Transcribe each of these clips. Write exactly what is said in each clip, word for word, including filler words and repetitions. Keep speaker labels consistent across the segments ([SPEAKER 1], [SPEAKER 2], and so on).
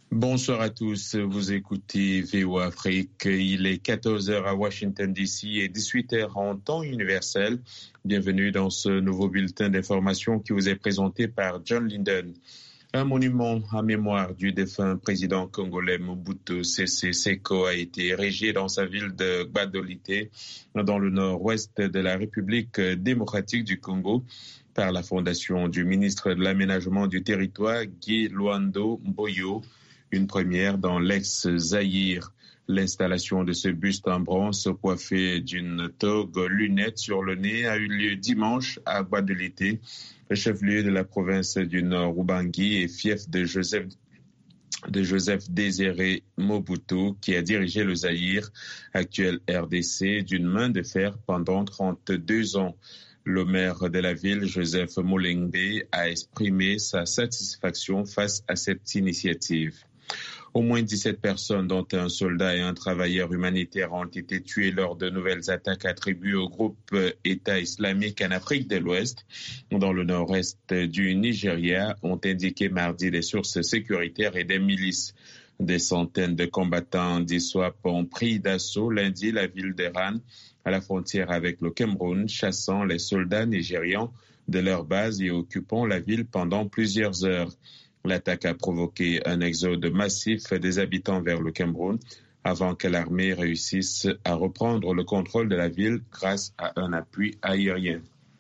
[SPEAKER 1] Bonsoir à tous, vous écoutez V O A Afrique. Il est quatorze heures à Washington D C et dix-huit heures en temps universel. Bienvenue dans ce nouveau bulletin d'information qui vous est présenté par John Linden. Un monument à mémoire du défunt président congolais Mobutu Sese Seko a été érigé dans sa ville de Gbadolite, dans le nord-ouest de la République démocratique du Congo, par la fondation du ministre de l'Aménagement du Territoire, Guy Luando Mboyo, une première dans l'ex-Zaïre. L'installation de ce buste en bronze coiffé d'une toge lunette sur le nez a eu lieu dimanche à Gbadolite, le chef-lieu de la province du Nord Ubangui et fief de Joseph, de Joseph Désiré Mobutu, qui a dirigé le Zaïre, actuel R D C, d'une main de fer pendant trente-deux ans. Le maire de la ville, Joseph Molengbe, a exprimé sa satisfaction face à cette initiative. Au moins dix-sept personnes, dont un soldat et un travailleur humanitaire, ont été tués lors de nouvelles attaques attribuées au groupe État islamique en Afrique de l'Ouest, dans le nord-est du Nigeria, ont indiqué mardi des sources sécuritaires et des milices. Des centaines de combattants d'ISWAP ont pris d'assaut lundi la ville d'Eran, à la frontière avec le Cameroun, chassant les soldats nigérians de leur base et occupant la ville pendant plusieurs heures. L'attaque a provoqué un exode massif des habitants vers le Cameroun avant que l'armée réussisse à reprendre le contrôle de la ville grâce à un appui aérien.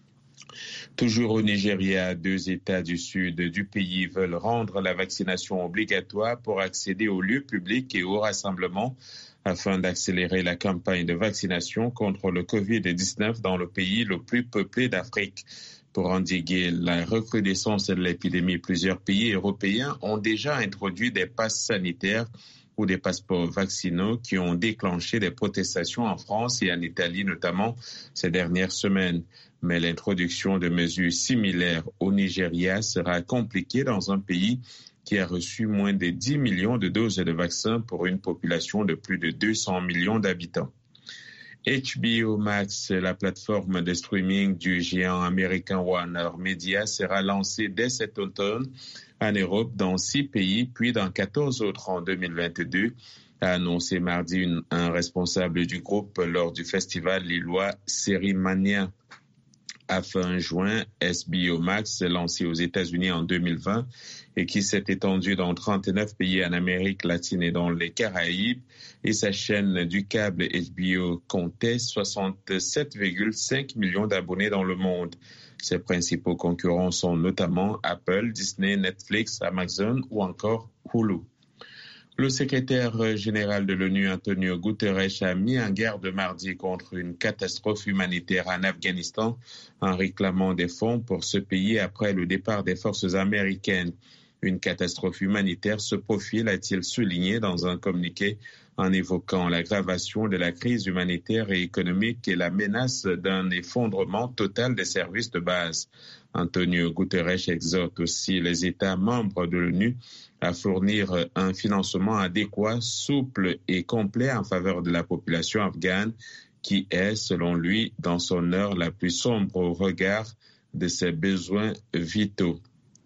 [SPEAKER 1] Toujours au Nigeria, deux États du sud du pays veulent rendre la vaccination obligatoire pour accéder aux lieux publics et aux rassemblements afin d'accélérer la campagne de vaccination contre le covid dix-neuf dans le pays le plus peuplé d'Afrique. Pour endiguer la recrudescence de l'épidémie, plusieurs pays européens ont déjà introduit des passes sanitaires ou des passeports vaccinaux qui ont déclenché des protestations en France et en Italie notamment ces dernières semaines. Mais l'introduction de mesures similaires au Nigeria sera compliquée dans un pays qui a reçu moins de dix millions de doses de vaccins pour une population de plus de deux cents millions d'habitants. H B O Max, la plateforme de streaming du géant américain Warner Media, sera lancée dès cet automne en Europe dans six pays, puis dans quatorze autres en deux mille vingt-deux, a annoncé mardi une, un responsable du groupe lors du festival lillois Sérimania. À fin juin, H B O Max, lancé aux États-Unis en deux mille vingt et qui s'est étendu dans trente-neuf pays en Amérique latine et dans les Caraïbes, et sa chaîne du câble H B O comptait soixante-sept virgule cinq millions d'abonnés dans le monde. Ses principaux concurrents sont notamment Apple, Disney, Netflix, Amazon ou encore Hulu. Le secrétaire général de l'ONU, Antonio Guterres, a mis en garde mardi contre une catastrophe humanitaire en Afghanistan en réclamant des fonds pour ce pays après le départ des forces américaines. Une catastrophe humanitaire se profile, a-t-il souligné dans un communiqué en évoquant l'aggravation de la crise humanitaire et économique et la menace d'un effondrement total des services de base. Antonio Guterres exhorte aussi les États membres de l'ONU à fournir un financement adéquat, souple et complet en faveur de la population afghane qui est, selon lui, dans son heure la plus sombre au regard de ses besoins vitaux.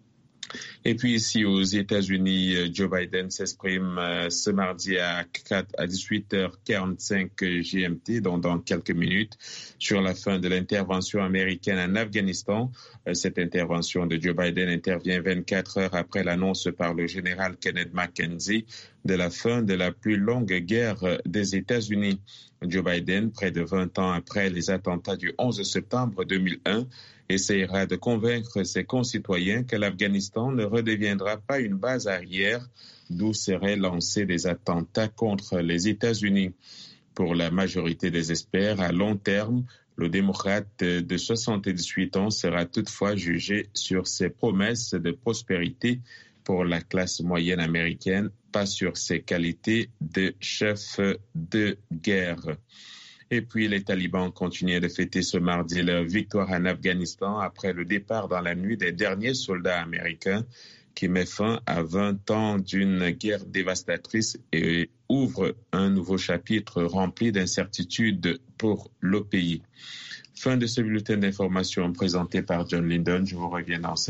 [SPEAKER 1] Et puis ici aux États-Unis, Joe Biden s'exprime ce mardi à dix-huit heures quarante-cinq G M T, donc dans quelques minutes, sur la fin de l'intervention américaine en Afghanistan. Cette intervention de Joe Biden intervient vingt-quatre heures après l'annonce par le général Kenneth McKenzie de la fin de la plus longue guerre des États-Unis. Joe Biden, près de vingt ans après les attentats du onze septembre deux mille un, essaiera de convaincre ses concitoyens que l'Afghanistan ne redeviendra pas une base arrière d'où seraient lancés des attentats contre les États-Unis. Pour la majorité des experts, à long terme, le démocrate de soixante-dix-huit ans sera toutefois jugé sur ses promesses de prospérité pour la classe moyenne américaine, pas sur ses qualités de chef de guerre. Et puis les talibans continuaient de fêter ce mardi leur victoire en Afghanistan après le départ dans la nuit des derniers soldats américains qui met fin à vingt ans d'une guerre dévastatrice et ouvre un nouveau chapitre rempli d'incertitudes pour le pays. Fin de ce bulletin d'information présenté par John Linden. Je vous reviens dans